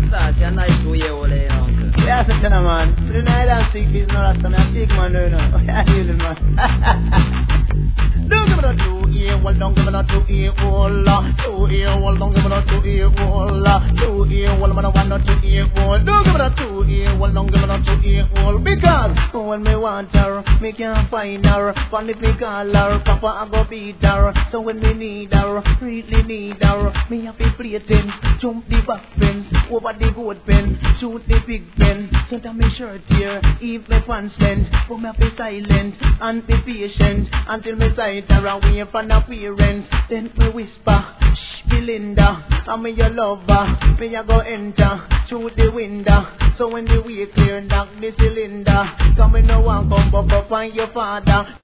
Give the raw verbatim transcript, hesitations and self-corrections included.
Start, you're nice to you, old eh, uncle. Yeah, such a man. The night and sick is not a son, I take man, you know. Yeah, I hear it, man. Don't give it a two ear, well, don't give it a two ear, wall. Two ear, well, don't give it a two ear, wall. Two ear, well, man, I want a two ear, wall. Don't give it a two ear, well, don't give it a two ear, wall. Because when me want her, me can't find her. But if me call her, Papa, I go beat her. So when me need her, really need her, me have to play ten, jump the back fence, over the goat pen, shoot the big pen, center me shirt here, if me pants length, but me have to silent and be patient until me sight her away from the parents. Then me whisper, shh, Belinda, I'm me your lover, me a go enter through the window. So when the way clear, knock the cylinder, come me no one come up up on your father.